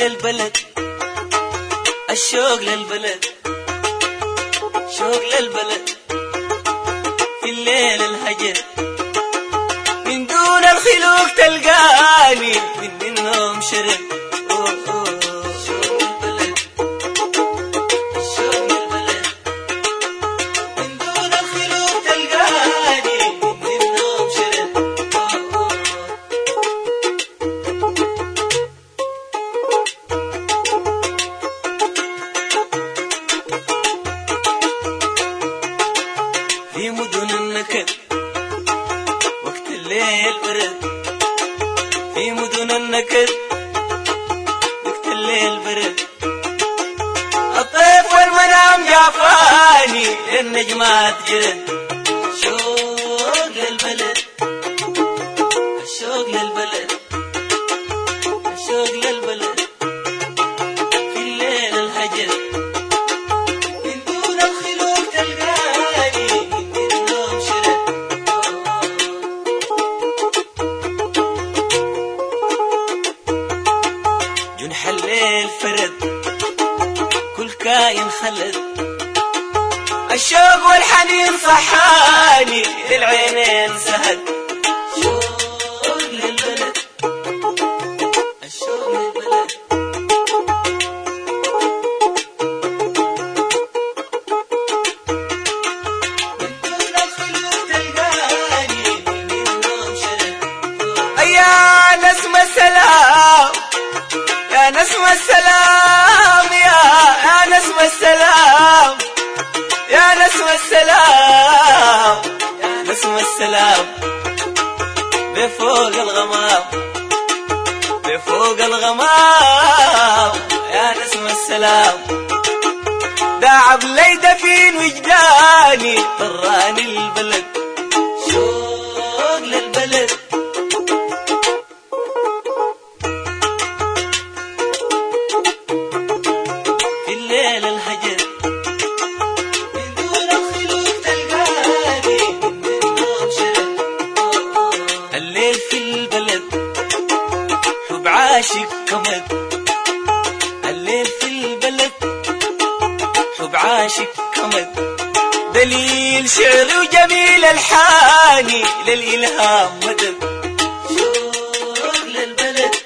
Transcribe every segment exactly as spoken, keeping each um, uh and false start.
للبلد، الشوق للبلد، شوق للبلد في الليل الهجر، من دون الخلوق تلقاني من منهم شرق. في مدن النكد وقت الليل برد، في مدن النكد وقت الليل برد، الطيف والمنام جافاني النجمات جرد. شوق للبلد، الشوق للبلد، الشوق للبلد في الليل الهجر، من دون الخلوق تلقاني جنح الليل فرد، كل كائن خلد، الشوق والحنين صحاني العينين سهد. شوق للبلد، الشوق للبلد، من دون الخلوق تلقاني من نوم شرد. يا نسمة السلام، يا نسمة السلام، يا يا نسمة السلام، يا نسمة السلام، يا نسمة السلام بفوق الغمام، بفوق الغمام يا نسمة السلام، داعب لي دفين وجداني طراني البلد. شوق للبلد، في الليل الهجر، من دون الخلوق تلقاني من نوم شرد. الليل في البلد حب عاشق كمد، الليل في البلد حب عاشق كمد، دليل شعري وجميل الحاني للإلهام مدد. شوق للبلد،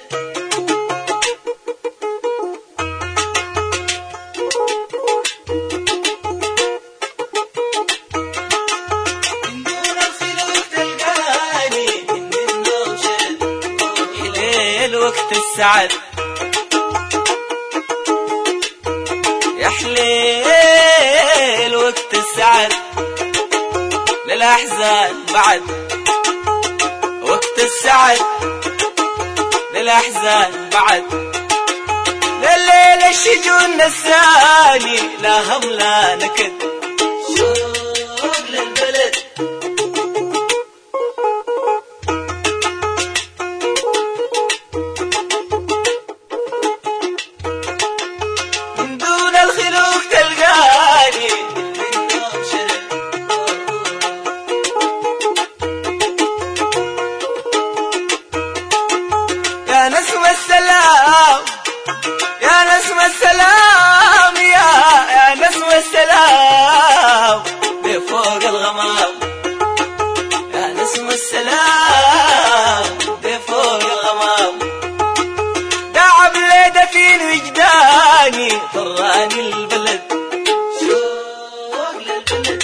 من دون الخلوق تلقاني من نوم شرد. حليل وقت السعد، يا حليل وقت السعد للأحزان بعد، وقت السعد للأحزان بعد، لليل الشجون نساني لا هم لا نكد. شوق للبلد، من دون الخلوق تلقاني من نوم شرد. يا نسمة السلام، يا نسمة السلام، يا يا نسمة السلام بفوق الغمام، يا نسمة السلام بفوق الغمام، داعب لي دفين وجداني طراني البلد. شوق للبلد،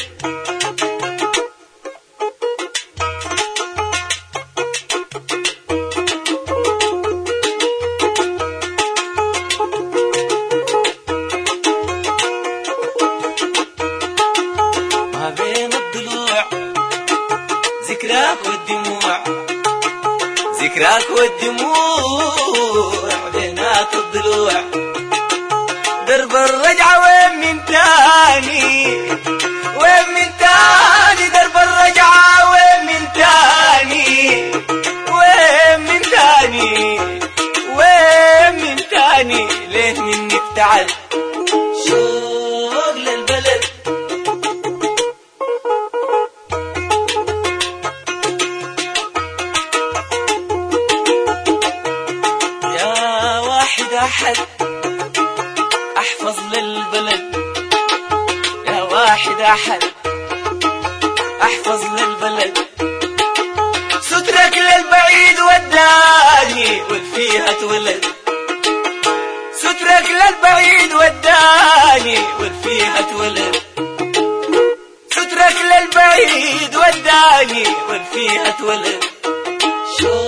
ما بين الضلوع ذكراك والدموع، ذكراك والدموع بينات الضلوع، درب الرجعة وين من تاني، وين من تاني درب الرجعة وين من تاني، وين من تاني، وين من تاني ليه مني ابتعد. شوق للبلد، يا واحد أحد إذا حل أحفظ للبلد سترك للبعيد وداني والفيها اتولد سترك للبعيد وداني والفيها اتولد سترك للبعيد وداني والفيها اتولد.